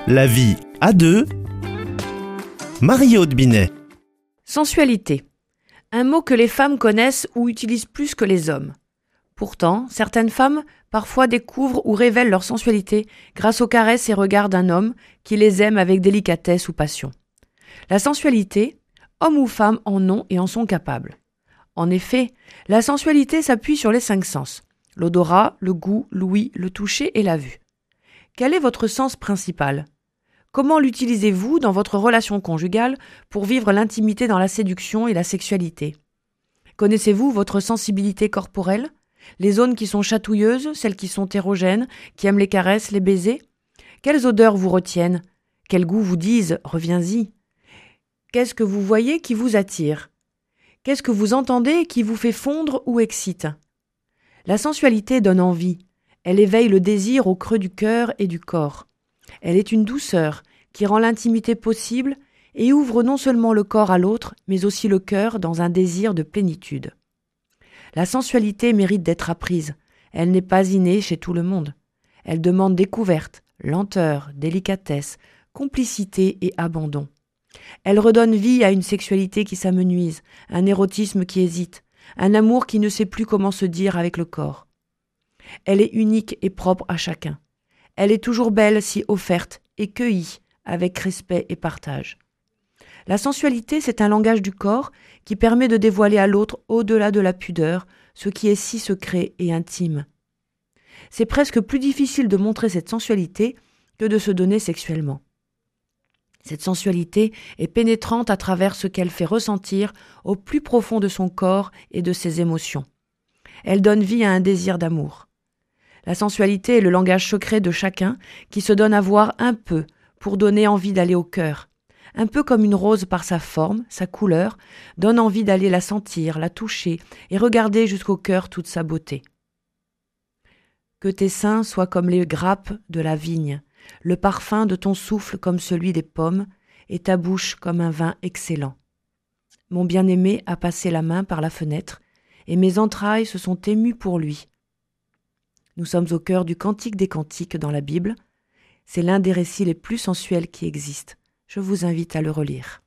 La vie à deux. Marie-Aude Binet. Sensualité. Un mot que les femmes connaissent ou utilisent plus que les hommes. Pourtant, certaines femmes parfois découvrent ou révèlent leur sensualité grâce aux caresses et regards d'un homme qui les aime avec délicatesse ou passion. La sensualité, hommes ou femmes en ont et en sont capables. En effet, la sensualité s'appuie sur les 5 sens: l'odorat, le goût, l'ouïe, le toucher et la vue. Quel est votre sens principal ? Comment l'utilisez-vous dans votre relation conjugale pour vivre l'intimité dans la séduction et la sexualité ? Connaissez-vous votre sensibilité corporelle ? Les zones qui sont chatouilleuses, celles qui sont érogènes, qui aiment les caresses, les baisers ? Quelles odeurs vous retiennent ? Quels goûts vous disent « reviens-y » ? Qu'est-ce que vous voyez qui vous attire ? Qu'est-ce que vous entendez qui vous fait fondre ou excite ? La sensualité donne envie. Elle éveille le désir au creux du cœur et du corps. Elle est une douceur qui rend l'intimité possible et ouvre non seulement le corps à l'autre, mais aussi le cœur dans un désir de plénitude. La sensualité mérite d'être apprise. Elle n'est pas innée chez tout le monde. Elle demande découverte, lenteur, délicatesse, complicité et abandon. Elle redonne vie à une sexualité qui s'amenuise, un érotisme qui hésite, un amour qui ne sait plus comment se dire avec le corps. Elle est unique et propre à chacun. Elle est toujours belle si offerte et cueillie avec respect et partage. La sensualité, c'est un langage du corps qui permet de dévoiler à l'autre, au-delà de la pudeur, ce qui est si secret et intime. C'est presque plus difficile de montrer cette sensualité que de se donner sexuellement. Cette sensualité est pénétrante à travers ce qu'elle fait ressentir au plus profond de son corps et de ses émotions. Elle donne vie à un désir d'amour. La sensualité est le langage secret de chacun qui se donne à voir un peu pour donner envie d'aller au cœur. Un peu comme une rose par sa forme, sa couleur, donne envie d'aller la sentir, la toucher et regarder jusqu'au cœur toute sa beauté. Que tes seins soient comme les grappes de la vigne, le parfum de ton souffle comme celui des pommes, et ta bouche comme un vin excellent. Mon bien-aimé a passé la main par la fenêtre, et mes entrailles se sont émues pour lui. Nous sommes au cœur du Cantique des Cantiques dans la Bible. C'est l'un des récits les plus sensuels qui existent. Je vous invite à le relire.